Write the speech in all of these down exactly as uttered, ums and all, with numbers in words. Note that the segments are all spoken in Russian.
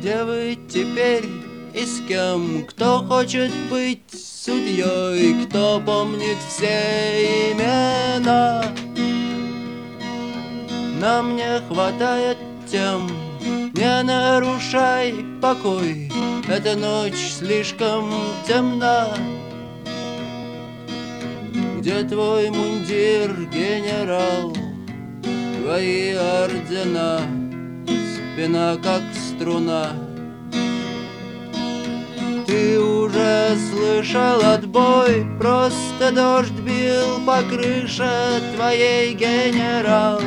Где вы теперь и с кем? Кто хочет быть судьей? Кто помнит все имена? Нам не хватает тем. Не нарушай покой, эта ночь слишком темна. Где твой мундир, генерал? Твои ордена, спина как струна. Ты уже слышал отбой, просто дождь бил по крыше твоей, генерал.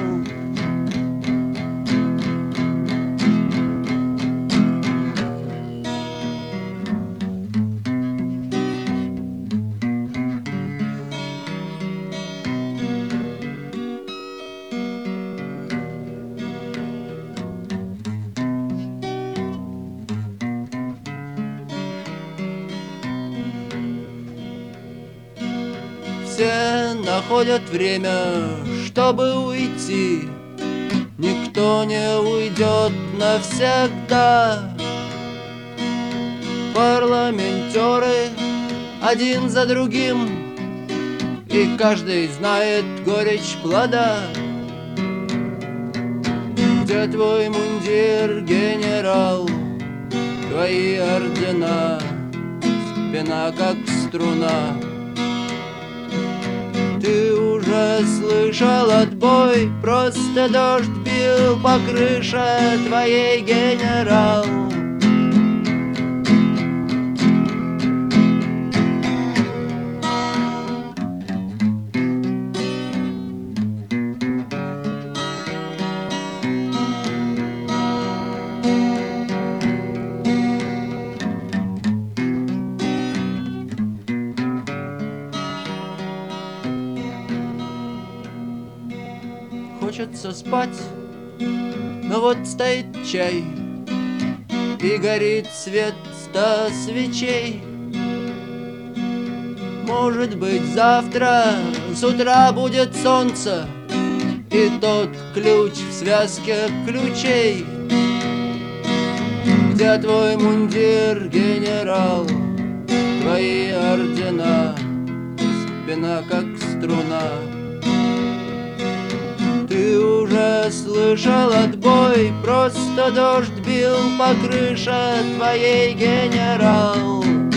Все находят время, чтобы уйти. Никто не уйдет навсегда. Парламентеры один за другим, и каждый знает горечь плода. Где твой мундир, генерал? Твои ордена, спина как струна. Ты уже слышал отбой, просто дождь бил по крыше твоей, генерал. Хочется спать, но вот стоит чай, и горит свет ста свечей. Может быть, завтра с утра будет солнце, и тот ключ в связке ключей. Где твой мундир, генерал? Твои ордена, спина как струна. Ты уже слышал отбой, просто дождь бил по крыше твоей, генерал.